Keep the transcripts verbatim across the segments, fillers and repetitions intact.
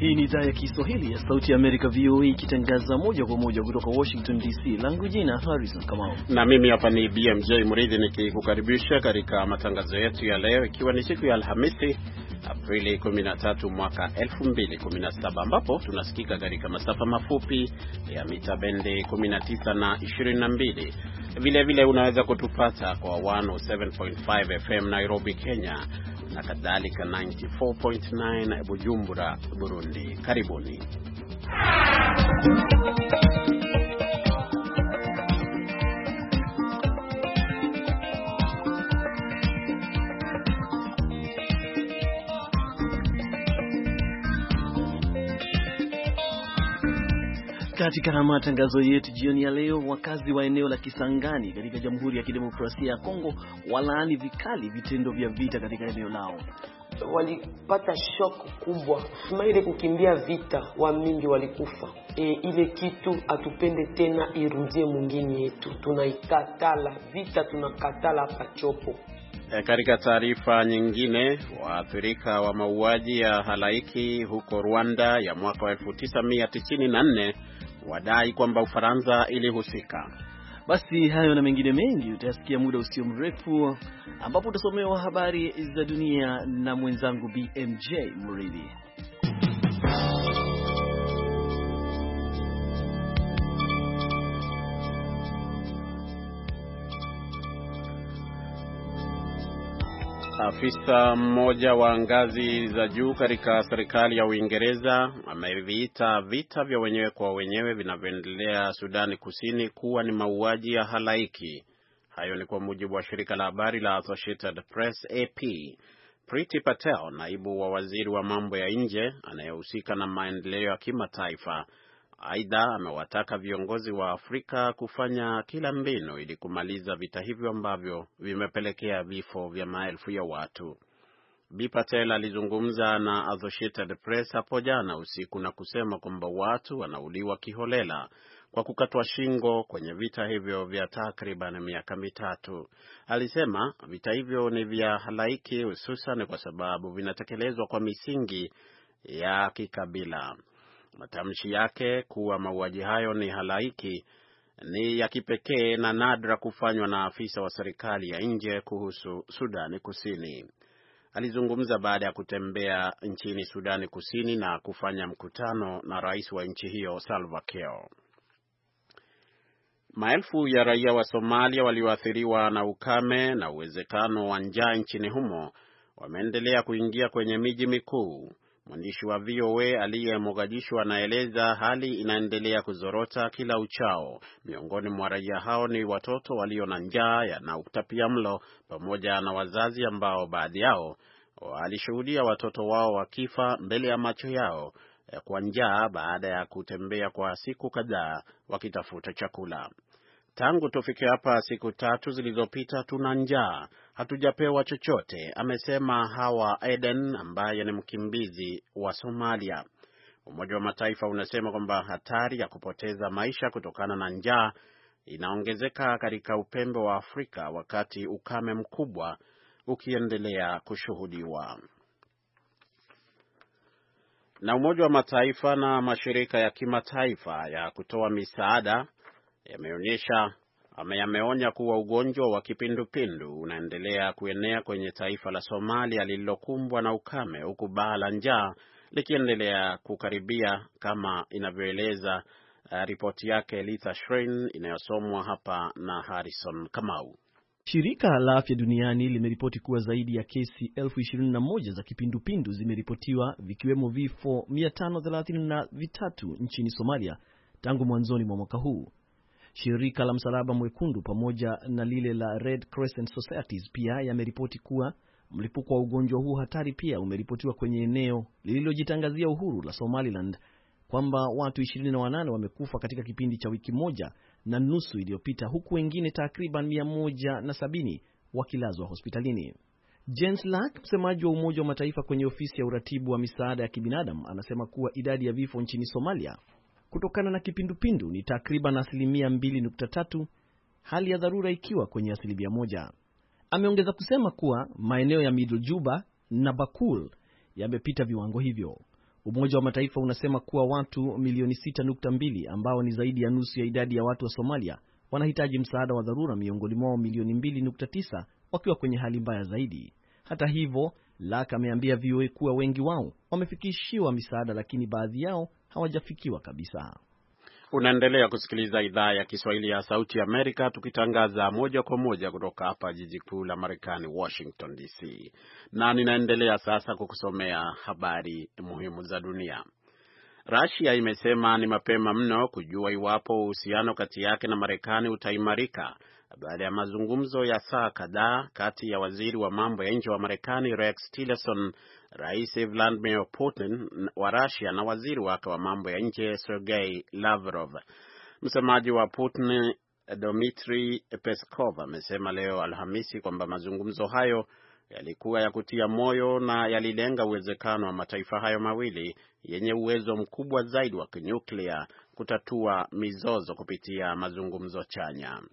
Hii ni idhaa ya Kiswahili ya Sauti ya Amerika V O A ikitangaza moja kwa moja kutoka Washington D C. Langu jina Harrison Kamau. Na mimi hapa ni B M J Mridhi nikikukaribisha katika matangazo yetu ya leo, ikiwa ni siku ya Alhamisi Aprili kumi na tatu mwaka elfu mbili kumi na saba, ambapo tunasikika katika masafa mafupi ya mita bendi kumi na tisa na ishirini na mbili. Vile vile unaweza kutupata kwa one oh seven point five F M Nairobi, Kenya, na kadhalika ninety-four point nine Bujumbura, Burundi. Karibuni. Katika matangazo yetu jioni ya leo, wakazi wa eneo la Kisangani katika Jamhuri ya Kidemokrasia ya Kongo walaani vikali vitendo vya vita katika eneo lao. Walipata shock kubwa. Maile kukimbia vita, wa mingi walikufa. E, ile kitu atupende tena irudie mwingine yetu. Tunaikatala vita, tunakatala pachopo. E, katika taarifa nyingine, waathirika wa mauaji ya halaiki huko Rwanda ya mwaka wa elfu tisa mia tisini na nne wadai kwamba Ufaransa ilihusika. Basi hayo na mengine mengi utayasikia muda usio mrefu, ambapo utasomewa habari za dunia na mwenzangu B M J Mridhi. Afisa mmoja wa ngazi za juu katika serikali ya Uingereza ameviita vita vya wenyewe kwa wenyewe vinavyoendelea Sudani Kusini kuwa ni mauaji ya halaiki. Hayo ni kwa mujibu wa shirika la habari la Associated Press A P. Priti Patel, naibu wa waziri wa mambo ya nje anayehusika na maendeleo ya kimataifa, aidha amewataka viongozi wa Afrika kufanya kila mbinu ili kumaliza vita hivyo ambavyo vimepelekea vifo vya maelfu ya watu. Bi Patel alizungumza na Associated Press hapo jana usiku na kusema kwamba watu wanauliwa kiholela kwa kukatwa shingo kwenye vita hivyo vya takriban miaka mitatu. Alisema vita hivyo ni vya halaiki, hususan kwa sababu vinatekelezwa kwa misingi ya kikabila. Matamshi yake kuwa mauaji hayo ni halaiki ni ya kipekee na nadra kufanywa na afisa wa serikali ya nje kuhusu Sudani Kusini. Alizungumza baada ya kutembea nchini Sudani Kusini na kufanya mkutano na rais wa nchi hiyo Salva Kiir. Maelfu ya raia wa Somalia walioathiriwa na ukame na uwezekano wa njaa nchini humo wameendelea kuingia kwenye miji mikuu. Mwandishi wa V O A aliye Mogadishu anaeleza hali inaendelea kuzorota kila uchao. Miongoni mwa raia hao ni watoto walio na njaa na utapiamlo, pamoja na wazazi ambao baadhi yao walishuhudia watoto wao wakifa mbele ya macho yao kwa njaa baada ya kutembea kwa siku kadhaa wakitafuta chakula. Tangu tufike hapa siku tatu zilizopita tuna njaa, hatujapewa chochote, amesema Hawa Eden ambaye ni mkimbizi wa Somalia. Umoja wa Mataifa unasema kwamba hatari ya kupoteza maisha kutokana na njaa inaongezeka katika upembe wa Afrika wakati ukame mkubwa ukiendelea kushuhudiwa. Na Umoja wa Mataifa na mashirika ya kimataifa ya kutoa misaada yameonyesha ama yameonya kuwa ugonjwa wa kipindupindu unaendelea kuenea kwenye taifa la Somalia lililokumbwa na ukame, huku baa la njaa likiendelea kukaribia, kama inavyoeleza uh, ripoti yake Lisa Schrein inayosomwa hapa na Harrison Kamau. Shirika la Afya Duniani limeripoti kuwa zaidi ya kesi elfu ishirini na moja za kipindupindu zimeripotiwa, vikiwemo vifo mia tano thelathini na vitatu nchini Somalia tangu mwanzoni mwa mwaka huu. Shirika la Msalaba Mwekundu pamoja na lile la Red Crescent Societies pia yameripoti kuwa mlipuko wa ugonjwa huu hatari pia umeripotiwa kwenye eneo lililojitangazia uhuru la Somaliland, kwamba watu ishirini na wanane wamekufa katika kipindi cha wiki moja na nusu iliyopita, huku wengine takriban mia moja na sabini wakilazwa hospitalini. Jens Lack, msemaji wa Umoja wa Mataifa kwenye ofisi ya uratibu wa misaada ya kibinadamu, anasema kuwa idadi ya vifo nchini Somalia kutokana na kipindupindu ni takriban asilimia mbili nukta tatu, hali ya dharura ikiwa kwenye asilimia moja. Ameongeza kusema kuwa maeneo ya Middle Juba na Bakul yamepita viwango hivyo. Umoja wa Mataifa unasema kuwa watu milioni sita nukta mbili ambao ni zaidi ya nusu ya idadi ya watu wa Somalia wanahitaji msaada wa dharura, miongoni mwao milioni mbili nukta tisa wakiwa kwenye hali mbaya zaidi. Hata hivyo, Lak ameambia V O A kuwa wengi wao wamefikishiwa misaada, lakini baadhi yao hawajafikiwa kabisa. Unaendelea kusikiliza idhaa ya Kiswahili ya Sauti ya Amerika, tukitangaza moja kwa moja kutoka hapa jiji kuu la Marekani, Washington D C. Na ninaendelea sasa kukusomea habari muhimu za dunia. Russia imesema ni mapema mno kujua iwapo uhusiano kati yake na Marekani utaimarika baada ya mazungumzo ya saa kadhaa kati ya waziri wa mambo ya nje wa Marekani Rex Tillerson, Rais Vladimir Putin wa Russia na waziri wake wa mambo ya nje Sergei Lavrov. Msemaji wa Putin Dmitry Peskov amesema leo Alhamisi kwamba mazungumzo hayo yalikuwa ya kutia moyo na yalilenga uwezekano wa mataifa hayo mawili yenye uwezo mkubwa zaidi wa kinyuklia kutatua mizozo kupitia mazungumzo chanya.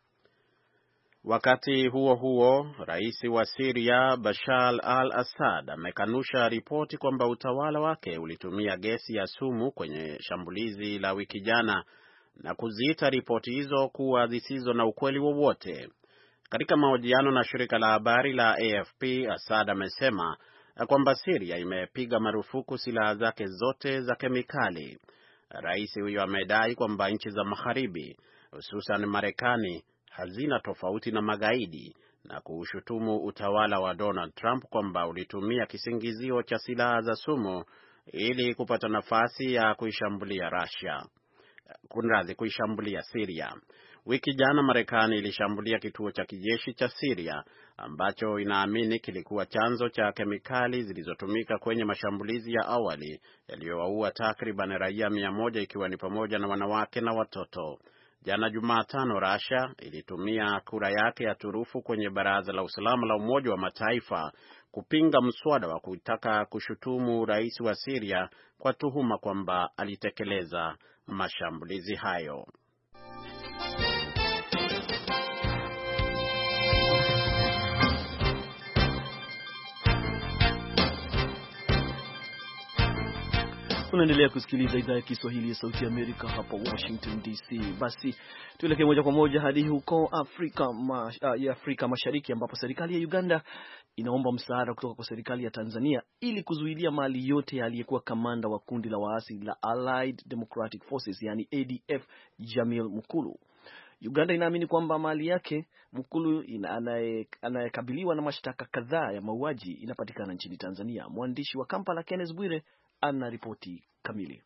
Wakati huo huo, rais wa Syria Bashar al-Assad amekanusha ripoti kwamba utawala wake ulitumia gesi ya sumu kwenye shambulizi la wiki jana na kuziita ripoti hizo kuwa zisizo na ukweli wowote. Katika mahojiano na shirika la habari la A F P, Assad amesema kwamba Syria imepiga marufuku silaha zake zote za kemikali. Rais huyo amedai kwamba nchi za magharibi, hususan Marekani, hazina tofauti na magaidi na kuushutumu utawala wa Donald Trump kwamba ulitumia kisingizio cha silaha za sumu ili kupata nafasi ya kuishambulia Russia. Kunradhi, kuishambulia Syria. Wiki jana Marekani ilishambulia kituo cha kijeshi cha Syria ambacho inaamini kilikuwa chanzo cha kemikali zilizotumika kwenye mashambulizi ya awali yaliyowaua takriban raia mia moja ikiwa ni pamoja na wanawake na watoto. Jana Jumatano, Russia ilitumia kura yake ya turufu kwenye Baraza la Usalama la Umoja wa Mataifa kupinga mswada wa kutaka kushutumu rais wa Syria kwa tuhuma kwamba alitekeleza mashambulizi hayo. Unaendelea kusikiliza idhaa ya Kiswahili ya Sauti ya Amerika hapa Washington D C. Basi tuelekee moja kwa moja hadi huko Afrika ma, ya Afrika Mashariki ambapo serikali ya Uganda inaomba msaada kutoka kwa serikali ya Tanzania ili kuzuilia mali yote ya aliyekuwa kamanda wa kundi la waasi la Allied Democratic Forces yani A D F Jamil Mukulu. Uganda inaamini kwamba mali yake Mukulu anayekabiliwa na mashtaka kadhaa ya mauaji inapatikana nchini Tanzania. Mwandishi wa Kampala Kenneth Bwire ana ripoti kamili.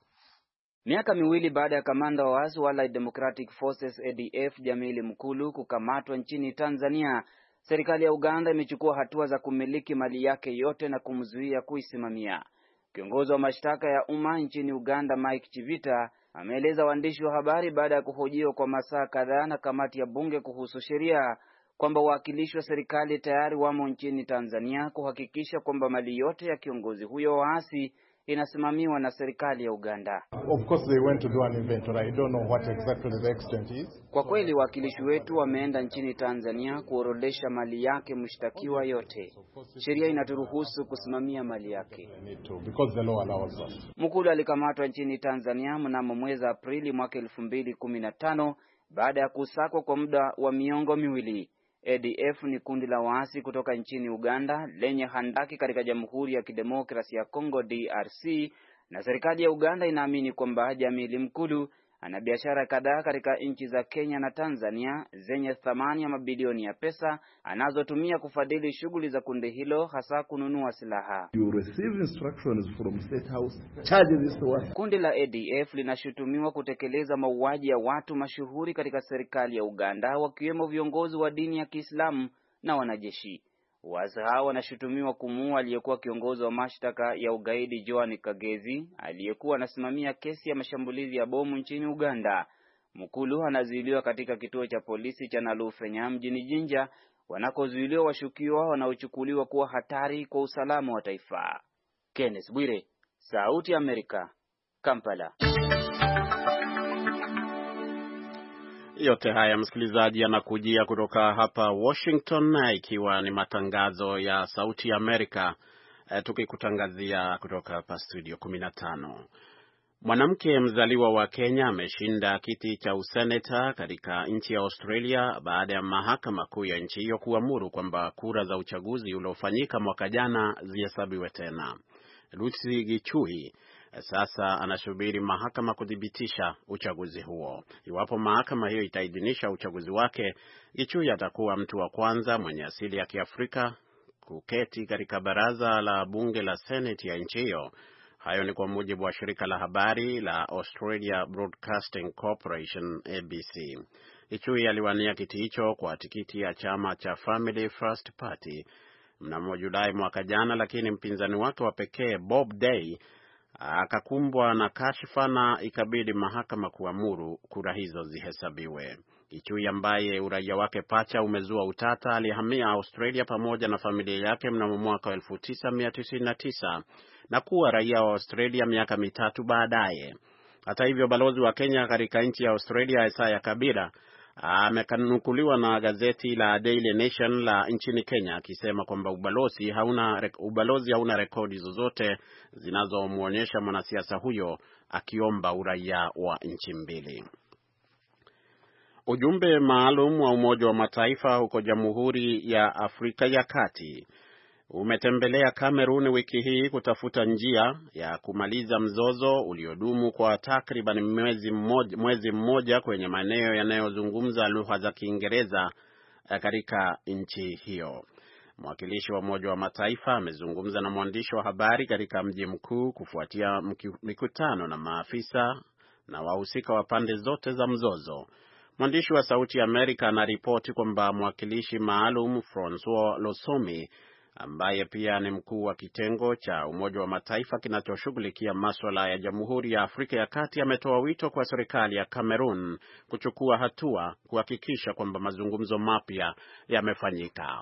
Miaka miwili baada ya kamanda wa waasi wa Allied Democratic Forces A D F Jamil Mukulu kukamatwa nchini Tanzania, serikali ya Uganda imechukua hatua za kumiliki mali yake yote na kumzuia kuisimamia. Kiongozi wa mashtaka ya umma nchini Uganda Mike Chivita ameeleza waandishi wa habari baada ya kuhojiwa kwa masaa kadhaa na kamati ya bunge kuhusu sheria kwamba wawakilishi wa serikali tayari wamo nchini Tanzania kuhakikisha kwamba mali yote ya kiongozi huyo waasi inasimamiwa na serikali ya Uganda. Of course they went to do an inventory. I don't know what exactly the extent is. Kwa kweli wakilishi wetu wameenda nchini Tanzania kuorodesha mali yake mshtakiwa yote. Sheria inaturuhusu kusimamia mali yake. Because the law allows us. Mukulu alikamatwa nchini Tanzania mnamo mwezi Aprili mwaka elfu mbili kumi na tano baada ya kusakwa kwa muda wa miongo miwili. A D F ni kundi la waasi kutoka nchini Uganda lenye handaki katika Jamhuri ya Kidemokrasia ya Kongo D R C, na serikali ya Uganda inaamini kwamba Jamil Mukulu ana biashara kadhaa katika nchi za Kenya na Tanzania zenye thamani ya mabilioni ya pesa anazotumia kufadhili shughuli za kundi hilo, hasa kununua silaha. You receive instructions from State House. Charge this one. Kundi la A D F linashutumiwa kutekeleza mauaji ya watu mashuhuri katika serikali ya Uganda, wakiwemo viongozi wa dini ya Kiislamu na wanajeshi. Waasi hao wanashutumiwa kumuua aliyekuwa kiongozi wa mashtaka ya ugaidi Joan Kagezi, aliyekuwa anasimamia kesi ya mashambulizi ya bomu nchini Uganda. Mukulu anazuiliwa katika kituo cha polisi cha Nalufenya mjini Jinja, wanakozuiliwa washukiwa wanaochukuliwa kuwa hatari kwa usalama wa taifa. Kenneth Bwire, Sauti ya Amerika, Kampala. Yote haya msikilizaji yanakujia kutoka hapa Washington, ikiwa ni matangazo ya Sauti ya Amerika uh, tukikutangazia kutoka hapa studio kumi na tano. Mwanamke mzaliwa wa Kenya ameshinda kiti cha useneta katika nchi ya Australia baada ya mahakama kuu ya nchi hiyo kuamuru kwamba kura za uchaguzi uliofanyika mwaka jana zihesabiwe tena. Lucy Gichuhi sasa anasubiri mahakama kudhibitisha uchaguzi huo. Iwapo mahakama hiyo itaidhinisha uchaguzi wake, Gichuhi atakuwa mtu wa kwanza mwenye asili ya Kiafrika kuketi katika baraza la bunge la Senate ya nchi hiyo. Hayo ni kwa mujibu wa shirika la habari la Australia Broadcasting Corporation A B C. Gichuhi aliwania kiti hicho kwa tikiti ya chama cha Family First Party mnamo Julai mwaka jana, lakini mpinzani wake wa pekee Bob Day akakumbwa na kashfa na ikabidi mahakama kuamuru kura hizo zihesabiwe. Gichuhi ambaye uraia wake pacha umezua utata alihamia Australia pamoja na familia yake mnamo mwaka elfu tisa mia tisini na tisa na kuwa raia wa Australia miaka mitatu baadaye. Hata hivyo, balozi wa Kenya katika nchi ya Australia Isaiah Kabira amekanukuliwa na gazeti la Daily Nation la nchini Kenya akisema kwamba ubalozi hauna ubalozi hauna rekodi zozote zinazomuonyesha mwanasiasa huyo akiomba uraia wa nchi mbili. Ujumbe maalum wa Umoja wa Mataifa huko Jamhuri ya Afrika ya Kati umetembelea Kamerun wiki hii kutafuta njia ya kumaliza mzozo uliodumu kwa takriban mwezi mmoja, mwezi mmoja kwenye maeneo yanayozungumza lugha za Kiingereza katika nchi hiyo. Mwakilishi wa Umoja wa Mataifa amezungumza na mwandishi wa habari katika mji mkuu kufuatia mikutano na maafisa na wahusika wa pande zote za mzozo. Mwandishi wa Sauti ya Amerika anaripoti kwamba mwakilishi maalum Francois Losomi ambaye pia ni mkuu wa kitengo cha Umoja wa Mataifa kinachoshughulikia masuala ya Jamhuri ya Afrika ya Kati ametoa wito kwa serikali ya Cameroon kuchukua hatua kuhakikisha kwamba mazungumzo mapya yamefanyika.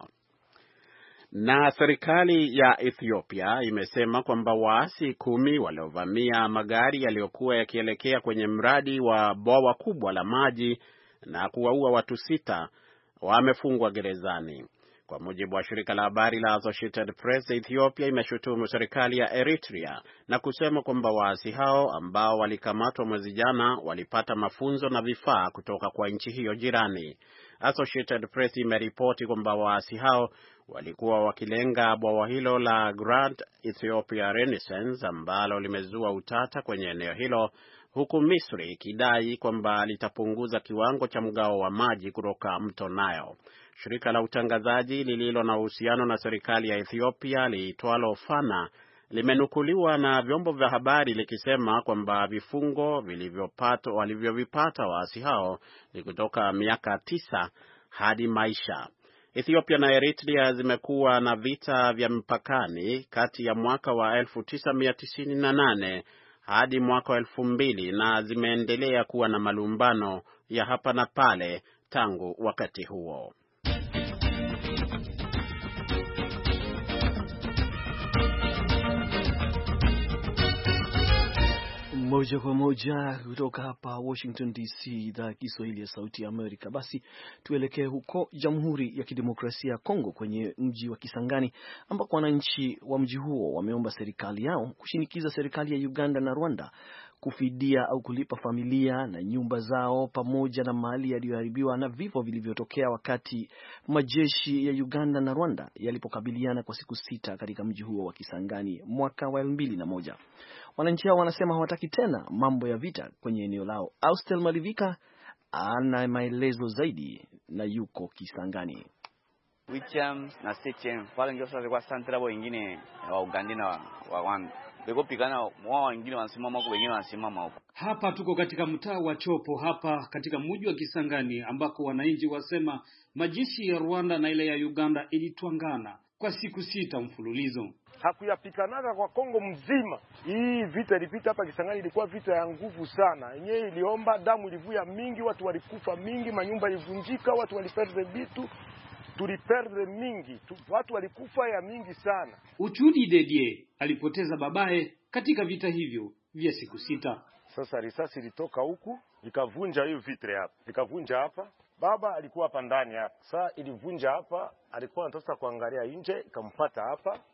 Na serikali ya Ethiopia imesema kwamba waasi kumi waliovamia magari yaliyokuwa yakielekea kwenye mradi wa bwawa kubwa la maji na kuwaua watu sita wamefungwa gerezani. Kwa mujibu wa shirika la habari la Associated Press, Ethiopia imeshutumu serikali ya Eritrea na kusema kwamba waasi hao ambao walikamatwa mwezi jana walipata mafunzo na vifaa kutoka kwa nchi hiyo jirani. Associated Press imeripoti kwamba waasi hao walikuwa wakilenga bwawa hilo la Grand Ethiopia Renaissance ambalo limezua utata kwenye eneo hilo, huku Misri ikidai kwamba litapunguza kiwango cha mgao wa maji kutoka mto Nile. Shirika la utangazaji lililo na uhusiano na serikali ya Ethiopia liitwalo Fana limenukuliwa na vyombo vya habari likisema kwamba vifungo vilivyopata walivyovipata waasi hao ni kutoka miaka tisa hadi maisha. Ethiopia na Eritrea zimekuwa na vita vya mpakani kati ya mwaka wa elfu tisa mia tisini na nane hadi mwaka wa elfu mbili na zimeendelea kuwa na malumbano ya hapa na pale tangu wakati huo. Moja kwa moja kutoka hapa Washington D C, idhaa ya Kiswahili ya Sauti ya Amerika. Basi tuelekee huko Jamhuri ya Kidemokrasia ya Kongo kwenye mji wa Kisangani ambako wananchi wa mji huo wameomba serikali yao kushinikiza serikali ya Uganda na Rwanda kufidia au kulipa familia na nyumba zao pamoja na mali yaliyoharibiwa na vifo vilivyotokea wakati majeshi ya Uganda na Rwanda yalipokabiliana kwa siku sita katika mji huo wa Kisangani mwaka wa elfu mbili na moja. Wananchi hao wanasema hawataki tena mambo ya vita kwenye eneo lao. Austel Malivika ana maelezo zaidi na yuko Kisangani. Wicham na Sechem pale ndio sasa kwa santra bo wengine wa Uganda na wa Rwanda. Bego pigana wao wengine wanasimama huko, wengine wanasimama huko. Hapa tuko katika mtaa wa Chopo hapa katika mji wa Kisangani ambako wananchi wasema majeshi ya Rwanda na ile ya Uganda ilitwangana kwa siku sita mfululizo. Hakuyapikanaga kwa Kongo mzima. Hii vita ilipita hapa Kisangani ilikuwa vita ya nguvu sana. Yenyewe iliomba damu ilivuja mingi, watu walikufa mingi, manyumba ilivunjika, watu waliperde vitu, tuliperde mingi, watu walikufa ya mingi sana. Uchudi Dedie alipoteza babaye katika vita hivyo vya siku sita. Sasa risasi ilitoka huku, ikavunja hiyo vitre hapa. Ikavunja hapa. Baba alikuwa hapa ndani hapa. Sasa ilivunja hapa, alikuwa anataka kuangalia nje, ikampata hapa.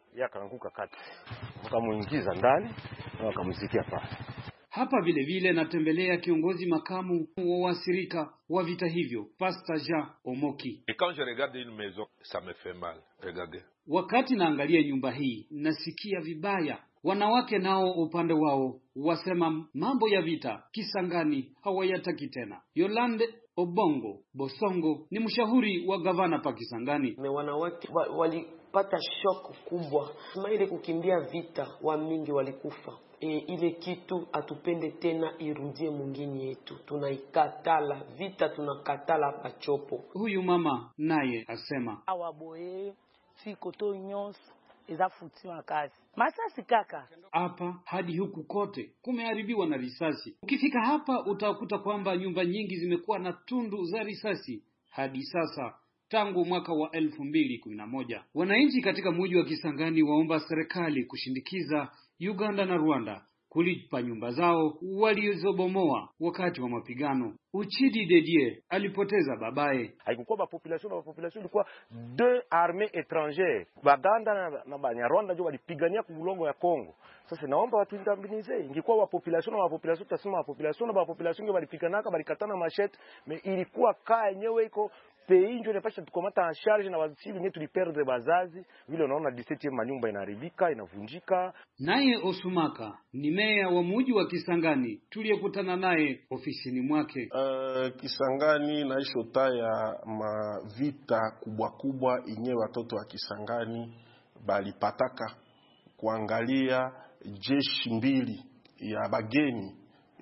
yakaanguka kati, wakamuingiza ndani na wakamzikia pale. Hapa vile vile natembelea kiongozi makamu wa wasirika wa vita hivyo, Pastor Jean Omoki. Et quand je regarde une maison, ça me fait mal. Regardez. Wakati naangalia nyumba hii, nasikia vibaya. Wanawake nao upande wao wasema mambo ya vita Kisangani hawayataki tena. Yolande Obongo Bosongo ni mshauri wa gavana pa Kisangani. Wanawake wa, walipata shock kubwa. Kama ile kukimbia vita wa mingi walikufa. E, ile kitu atupende tena irudie mwingine yetu. Tunaikatala vita, tunakatala pachopo. Huyu mama naye asema awaboye sikoto nyos eza futiwa kazi. Masasi kaka. Hapa hadi huku kote kumeharibiwa na risasi. Ukifika hapa utakuta kwamba nyumba nyingi zimekuwa na tundu za risasi hadi sasa tangu mwaka wa elfu mbili kumi na moja. Wananchi katika mji wa Kisangani waomba serikali kushindikiza Uganda na Rwanda kulipa nyumba zao walizobomoa wakati wa mapigano. Uchidi Dedie alipoteza babaye. Haikuwa ba population na population ilikuwa deux armées étrangères. Baganda na, na Banyarwanda ndio walipigania kulongo ya Kongo. Sasa naomba watu indemnize. Ingekuwa wa population na wa population tutasema wa population na wa population ndio walipiganaka balikatana machete, mais ilikuwa kaa yenyewe iko pays ndio inapasha tukomata en charge na wazili wenyewe tuliperdre bazazi. Vile unaona dix-septième manyumba inaharibika, inavunjika. Naye Osumaka ni meya wa mji wa Kisangani tuliyekutana naye ofisini mwake. Uh, Kisangani na ishota ya mavita kubwa kubwa inye watoto wa Kisangani balipataka kuangalia jeshi mbili ya bageni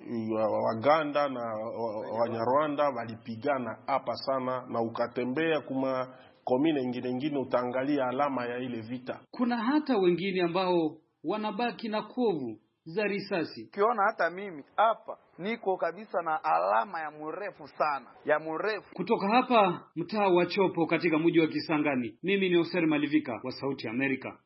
Waganda na Wanyarwanda walipigana hapa sana, na ukatembea kuma komine ingine ingine utaangalia alama ya ile vita. Kuna hata wengine ambao wanabaki na kovu za risasi. Kiona hata mimi hapa niko kabisa na alama ya mrefu sana, ya mrefu. Kutoka hapa mtaa wa Chopo katika mji wa Kisangani, mimi ni Oser Malivika wa Sauti ya Amerika.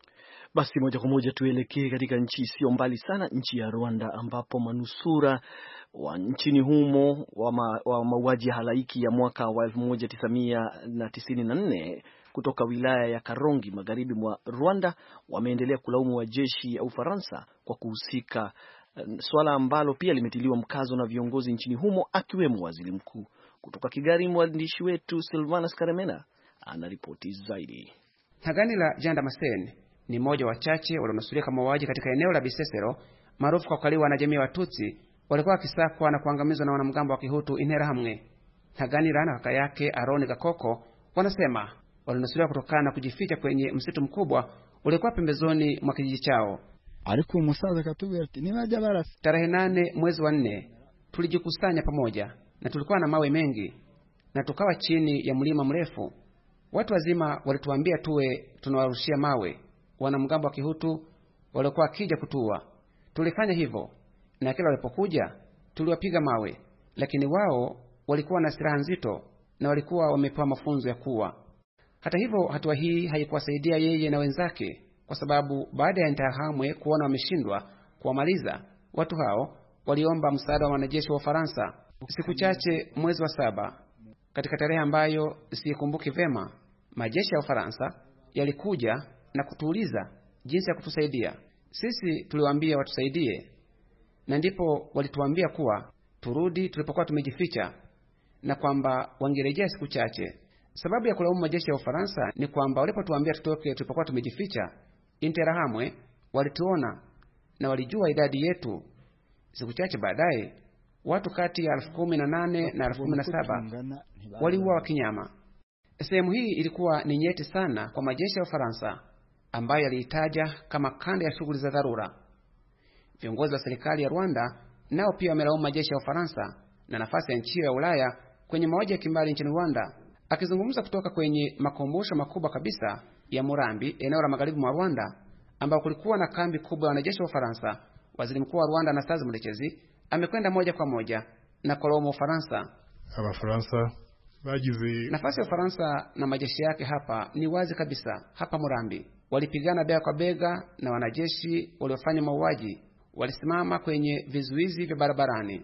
Basi moja kwa moja tuelekee katika nchi sio mbali sana, nchi ya Rwanda, ambapo manusura wa nchini humo wa, ma, wa mauaji halaiki ya mwaka wa elfu moja tisa mia tisini na nne kutoka wilaya ya Karongi magharibi mwa Rwanda wameendelea kulaumu wa jeshi ya Ufaransa kwa kuhusika, swala ambalo pia limetiliwa mkazo na viongozi nchini humo akiwemo waziri mkuu. Kutoka Kigali, mwandishi wetu Silvanus Karemena anaripoti zaidi. Haganila Janda Masen ni mmoja wa chache walionusurika mauaji katika eneo la Bisesero maarufu kwa kukaliwa na jamii ya Watutsi walikuwa wakisakwa na kuangamizwa na wanamgambo wa Kihutu Interahamwe. Haganila na kaka yake Aroni Gakoko wanasema walinusuriwa kutokana na kujificha kwenye msitu mkubwa uliokuwa pembezoni mwa kijiji chao. Aliku musaza katubwira ati nibaje barasi. Tarehe nane mwezi wa nne tulijikusanya pamoja na tulikuwa na mawe mengi na tukawa chini ya mlima mrefu. Watu wazima walituambia tuwe tunawarushia mawe wanamgambo wa Kihutu walikuwa akija kutua. Tulifanya hivyo na kila walipokuja tuliwapiga mawe, lakini wao walikuwa na silaha nzito na walikuwa wamepewa mafunzo ya kuwa. Hata hivyo hatua hii haikuwasaidia yeye na wenzake, kwa sababu baada ya Interahamwe kuona wameshindwa kuwamaliza watu hao, waliomba msaada wa wanajeshi wa Ufaransa. Siku chache mwezi wa saba, katika tarehe ambayo sikumbuki vema, majeshi ya Ufaransa yalikuja na kutuuliza jinsi ya kutusaidia. Sisi tuliwaambia watusaidie, na ndipo walituambia kuwa turudi tulipokuwa tumejificha na kwamba wangerejea siku chache. Sababu ya kulaumu majeshi ya Ufaransa ni kwamba walipotuambia tutoke tulipokuwa tumejificha, Interahamwe walituona na walijua idadi yetu. Siku chache baadaye, watu kati ya elfu kumi na nane na elfu kumi na saba waliuawa kinyama. Sehemu hii ilikuwa ni nyeti sana kwa majeshi ya Ufaransa ambayo yaliitaja kama kanda ya shughuli za dharura. Viongozi wa serikali ya Rwanda nao pia wamelaumu majeshi ya Ufaransa na nafasi ya nchi ya Ulaya kwenye mauaji ya kimbali nchini Rwanda. Akizungumza kutoka kwenye makumbusho makubwa kabisa ya Murambi, eneo la magharibi mwa Rwanda, ambao kulikuwa na kambi kubwa ya wanajeshi wa Ufaransa, waziri mkuu wa Rwanda Anastase Murekezi amekwenda moja kwa moja na kulaumu Ufaransa. Abafaransa bagize nafasi ya Ufaransa na majeshi yake hapa ni wazi kabisa. Hapa Murambi walipigana bega kwa bega na wanajeshi waliofanya mauaji. Walisimama kwenye vizuizi vya barabarani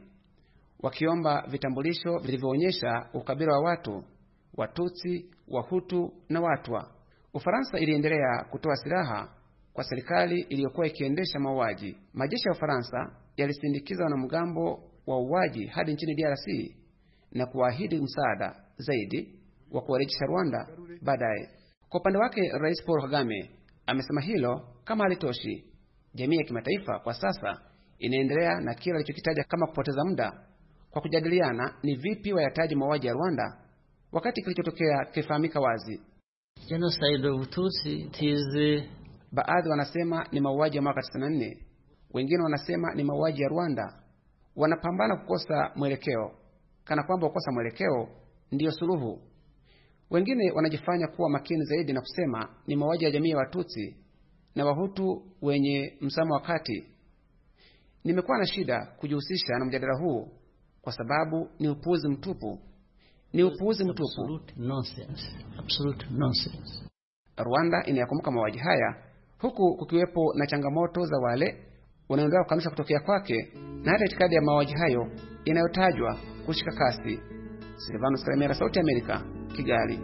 wakiomba vitambulisho vilivyoonyesha ukabila wa watu, Watutsi, Wahutu na Watwa. Ufaransa iliendelea kutoa silaha kwa serikali iliyokuwa ikiendesha mauaji. Majeshi ya Ufaransa yalisindikiza wanamgambo wa uaji hadi nchini D R C na kuahidi msaada zaidi wa kuwarejesha Rwanda baadaye. Kwa upande wake, Rais Paul Kagame amesema hilo kama halitoshi. Jamii ya kimataifa kwa sasa inaendelea na kile alichokitaja kama kupoteza muda kwa kujadiliana ni vipi wayataji mauaji ya Rwanda wakati kilichotokea kifahamika wazi. Genocide of Tutsi, it is... Baadhi wanasema ni mauaji ya mwaka tisini na nne, wengine wanasema ni mauaji ya Rwanda. Wanapambana kukosa mwelekeo, kana kwamba kukosa mwelekeo ndiyo suluhu. Wengine wanajifanya kuwa makini zaidi na kusema ni mauaji ya jamii ya Watutsi na Wahutu wenye msamo wa kati. Nimekuwa na shida kujihusisha na mjadala huu kwa sababu ni upuuzi mtupu. Ni upuuzi mtupu. Absolute nonsense. Absolute nonsense. Rwanda inayakumbuka mauaji haya huku kukiwepo na changamoto za wale wanaoendelea kukanusha kutokea kwake na hata itikadi ya mauaji hayo inayotajwa kushika kasi. Silvanus Kalemera, Sauti ya Amerika, Kigali.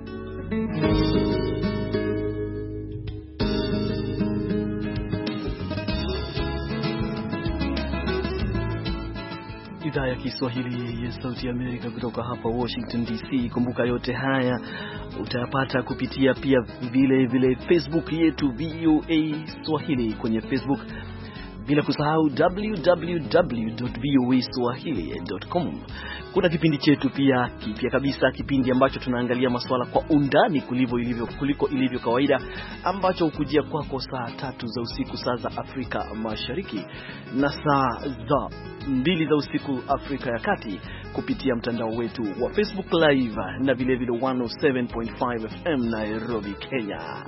Idhaa ya Kiswahili ya Sauti ya Amerika kutoka hapa Washington D C. Kumbuka yote haya utayapata kupitia pia vile vile Facebook yetu V O A Swahili kwenye Facebook, bila kusahau w w w dot v o a swahili dot com. Kuna kipindi chetu pia kipya kabisa, kipindi ambacho tunaangalia masuala kwa undani kuliko ilivyo kuliko ilivyo kawaida, ambacho hukujia kwako saa tatu za usiku saa za Afrika Mashariki na saa za mbili za usiku Afrika ya Kati kupitia mtandao wetu wa Facebook Live na vile vile one oh seven point five F M Nairobi, Kenya.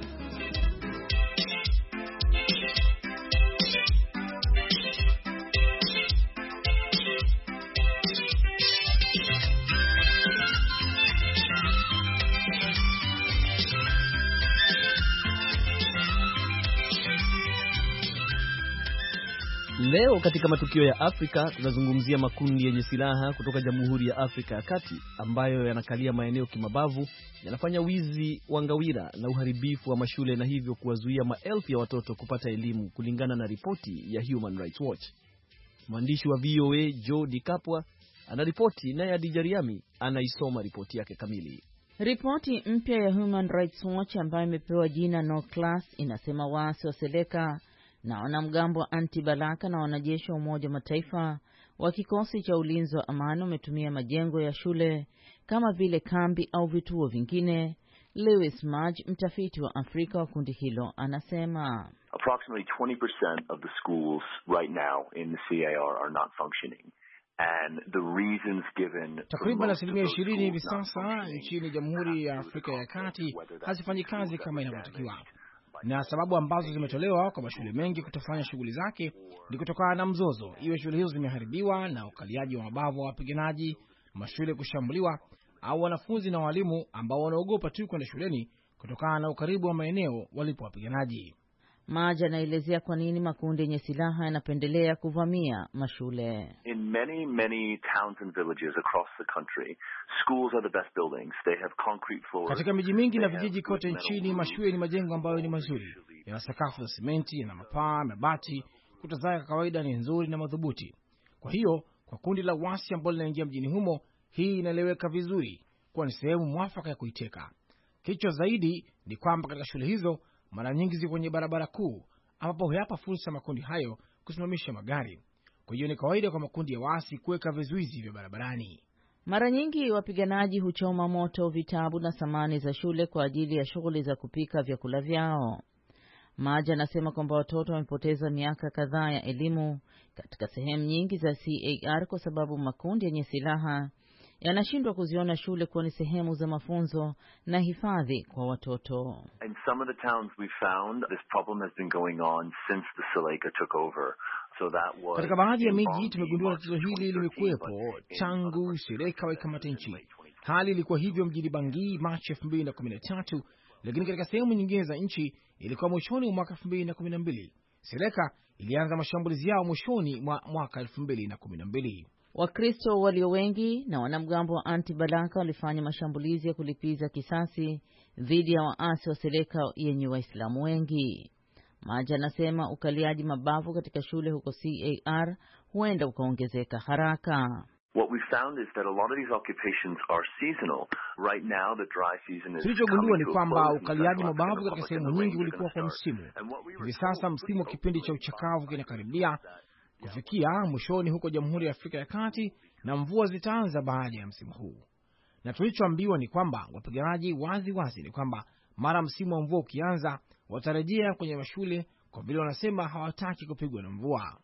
Leo katika matukio ya Afrika tunazungumzia makundi yenye silaha kutoka Jamhuri ya Afrika ya Kati ambayo yanakalia maeneo kimabavu, yanafanya wizi wa ngawira na uharibifu wa mashule na hivyo kuwazuia maelfu ya watoto kupata elimu, kulingana na ripoti ya Human Rights Watch. Mwandishi wa V O A Joe Dikapwa anaripoti naye Adija Riami anaisoma ripoti yake kamili. Ripoti mpya ya Human Rights Watch ambayo imepewa jina No Class inasema waasi wa Seleka na wanamgambo wa Anti-Balaka na wanajeshi wa Umoja wa Mataifa wa kikosi cha ulinzi wa amani wametumia majengo ya shule kama vile kambi au vituo vingine. Lewis Mudge, mtafiti wa Afrika wa kundi hilo, anasema approximately twenty percent of the schools right now in the C A R are not functioning. And the reasons given, takriban asilimia ishirini hivi sasa nchini Jamhuri ya Afrika ya Kati hazifanyi kazi kama inavyotakiwa. Na sababu ambazo zimetolewa kwa mashule mengi kutofanya shughuli zake ni kutokana na mzozo, iwe shule hizo zimeharibiwa na ukaliaji wa mabavu wa wapiganaji, mashule kushambuliwa, au wanafunzi na walimu ambao wanaogopa tu kwenda shuleni kutokana na ukaribu wa maeneo walipo wapiganaji. Maja anaelezea kwa nini makundi yenye silaha yanapendelea kuvamia mashule. In many many towns and villages across the country, schools are the best buildings. They have concrete floors. Katika miji mingi na vijiji kote nchini, mashule ni majengo ambayo ni mazuri. Yana sakafu za simenti, yana mapaa, mabati, kuta zake kawaida ni nzuri na madhubuti. Kwa hiyo, kwa kundi la wasi ambalo linaingia mjini humo, hii inaeleweka vizuri kwa ni sehemu mwafaka ya kuiteka. Kicho zaidi ni kwamba katika shule hizo mara nyingi ziko kwenye barabara kuu ambapo huyapa fursa makundi hayo kusimamisha magari. Kwa hiyo ni kawaida kwa makundi ya waasi kuweka vizuizi vya barabarani. Mara nyingi wapiganaji huchoma moto vitabu na samani za shule kwa ajili ya shughuli za kupika vyakula vyao. Maja anasema kwamba watoto wamepoteza miaka kadhaa ya elimu katika sehemu nyingi za C A R kwa sababu makundi yenye silaha yanashindwa kuziona shule kuwa ni sehemu za mafunzo na hifadhi kwa watoto. In some of the towns we found this problem has been going on since the Seleka took over. So that was katika baadhi ya miji tumegundua tatizo hili limekuwepo tangu Seleka waikamata nchi. Hali ilikuwa hivyo mjini Bangui Machi elfu mbili na kumi na tatu, lakini katika sehemu nyingine za nchi ilikuwa mwishoni mwa mwaka elfu mbili na kumi na mbili. Seleka ilianza mashambulizi yao mwishoni mwa mwaka elfu mbili na kumi na mbili. Wakristo walio wengi na wanamgambo wa Anti-Balaka walifanya mashambulizi ya kulipiza kisasi dhidi ya waasi wa Seleka yenye Waislamu wengi. Maja anasema ukaliaji mabavu katika shule huko C A R huenda ukaongezeka haraka. What we found is that a lot of these occupations are seasonal. Right now the dry season is. Tulichogundua ni kwamba ukaliaji mabavu katika sehemu nyingi ulikuwa kwa msimu. Hivi sasa msimu wa kipindi cha uchakavu kinakaribia kufikia mwishoni huko Jamhuri ya Afrika ya Kati, na mvua zitaanza baada ya msimu huu. Na tulichoambiwa ni kwamba wapiganaji wazi wazi ni kwamba mara msimu wa mvua ukianza watarejea kwenye mashule kwa vile wanasema hawataki kupigwa na mvua.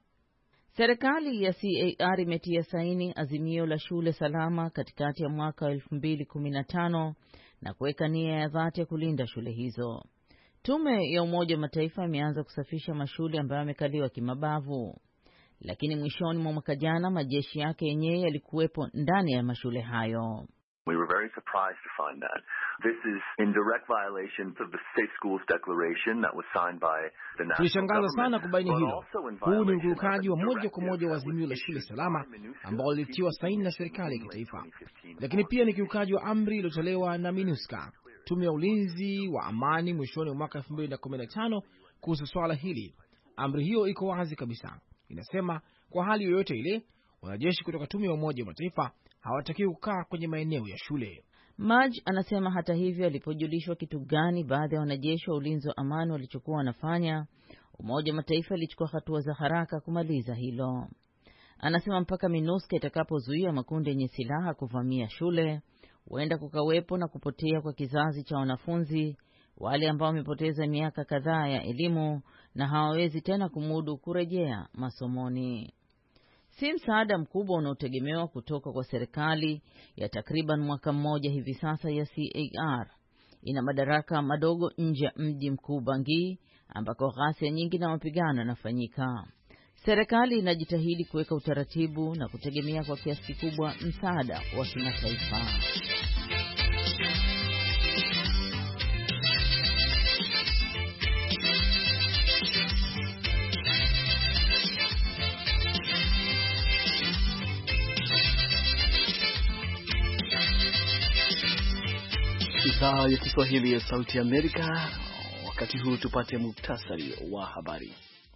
Serikali ya C A R imetia saini azimio la shule salama katikati ya mwaka wa elfu mbili kumi na tano na kuweka nia ya dhati ya kulinda shule hizo. Tume ya Umoja wa Mataifa imeanza kusafisha mashule ambayo yamekaliwa kimabavu. Lakini mwishoni mwa mwaka jana majeshi yake yenyewe yalikuwepo ndani ya mashule hayo. We were very surprised to find that. This is in direct violation of the Safe Schools Declaration that was signed by the national Tulishangaza sana kubaini hilo. Huu ni ukiukaji wa moja kwa moja wa azimio la shule salama ambao lilitiwa saini na serikali ya kitaifa. Lakini pia ni ukiukaji wa amri iliyotolewa na MINUSCA, tume ya ulinzi wa amani, mwishoni mwa mwaka elfu mbili kumi na tano kuhusu swala hili. Amri hiyo iko wazi kabisa. Inasema kwa hali yoyote ile, wanajeshi kutoka tume ya Umoja wa Mataifa hawatakiwi kukaa kwenye maeneo ya shule. Maj anasema hata hivyo, alipojulishwa kitu gani baadhi ya wanajeshi wa ulinzi wa amani walichokuwa wanafanya, Umoja wa Mataifa ilichukua hatua za haraka kumaliza hilo. Anasema mpaka MINUSCA itakapozuia makundi yenye silaha kuvamia shule, huenda kukawepo na kupotea kwa kizazi cha wanafunzi, wale ambao wamepoteza miaka kadhaa ya elimu na hawawezi tena kumudu kurejea masomoni. Si msaada mkubwa unaotegemewa kutoka kwa serikali ya takriban mwaka mmoja hivi sasa ya C A R. Ina madaraka madogo nje ya mji mkuu Bangui ambako ghasia nyingi na mapigano yanafanyika. Serikali inajitahidi kuweka utaratibu na kutegemea kwa kiasi kikubwa msaada wa kimataifa. Idhaa ya Kiswahili ya Sauti ya Amerika. Wakati huu tupate muktasari wa habari.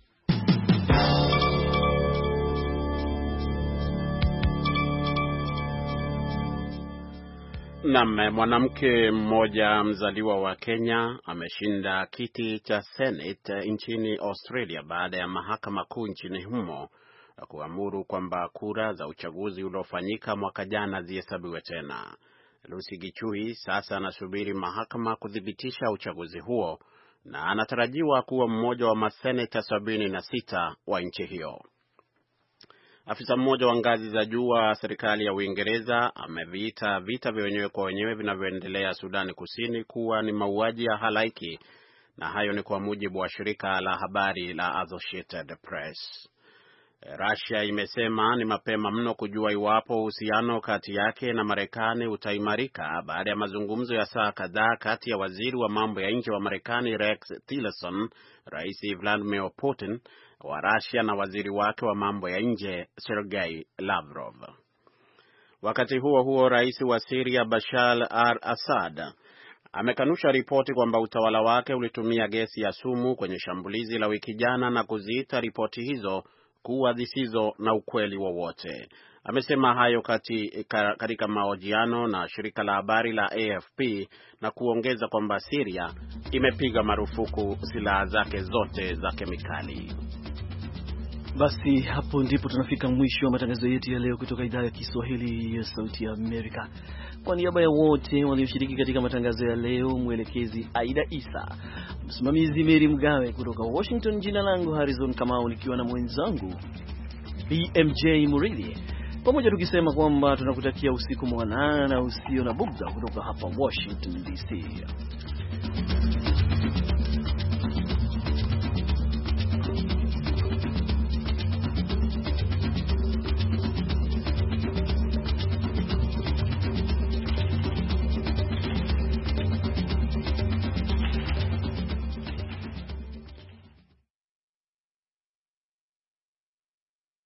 Naam, mwanamke mmoja mzaliwa wa Kenya ameshinda kiti cha Senate nchini Australia baada ya mahakama kuu nchini humo kuamuru kwamba kura za uchaguzi uliofanyika mwaka jana zihesabiwe tena. Lucy Gichuhi sasa anasubiri mahakama kuthibitisha uchaguzi huo na anatarajiwa kuwa mmoja wa maseneta sabini na sita wa nchi hiyo. Afisa mmoja wa ngazi za juu wa serikali ya Uingereza ameviita vita vya wenyewe kwa wenyewe vinavyoendelea Sudani Kusini kuwa ni mauaji ya halaiki, na hayo ni kwa mujibu wa shirika la habari la Associated Press. Russia imesema ni mapema mno kujua iwapo uhusiano kati yake na Marekani utaimarika baada ya mazungumzo ya saa kadhaa kati ya waziri wa mambo ya nje wa Marekani Rex Tillerson, Rais Vladimir Putin wa Russia na waziri wake wa mambo ya nje Sergei Lavrov. Wakati huo huo, rais wa Syria Bashar al-Assad amekanusha ripoti kwamba utawala wake ulitumia gesi ya sumu kwenye shambulizi la wiki jana na kuziita ripoti hizo kuwa zisizo na ukweli wowote. Amesema hayo kati, katika mahojiano na shirika la habari la A F P na kuongeza kwamba Syria imepiga marufuku silaha zake zote za kemikali. Basi hapo ndipo tunafika mwisho wa matangazo yetu ya leo kutoka idhaa ya Kiswahili ya Sauti ya Amerika. Kwa niaba ya wote walioshiriki katika matangazo ya leo, mwelekezi Aida Isa, msimamizi Mary Mgawe kutoka Washington, jina langu Harrison Kamau nikiwa na mwenzangu B M J Muridhi, pamoja tukisema kwamba tunakutakia usiku mwanana usio na bugdha kutoka hapa Washington D C.